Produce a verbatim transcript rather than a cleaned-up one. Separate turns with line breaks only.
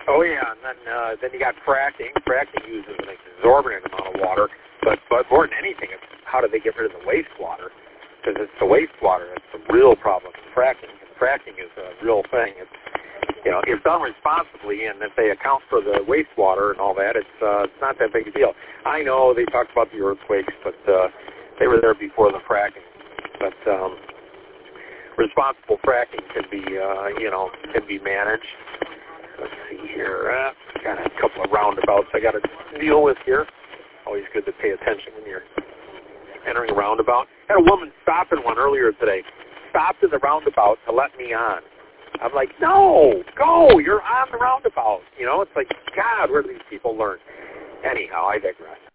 Oh yeah, and then uh, then you got fracking. Fracking uses an exorbitant amount of water, but but more than anything, it's how do they get rid of the wastewater? Because it's the wastewater that's the real problem. Fracking, and fracking is a real thing. It's you know, if done responsibly, and if they account for the wastewater and all that, it's uh, it's not that big a deal. I know they talked about the earthquakes, but uh, they were there before the fracking. But um, responsible fracking can be, uh, you know, can be managed. Let's see here. Uh, got a couple of roundabouts I got to deal with here. Always good to pay attention when you're entering a roundabout. Had a woman stop in one earlier today. Stopped in the roundabout to let me on. I'm like, no, go. You're on the roundabout. You know, it's like, God, where do these people learn? Anyhow, I digress.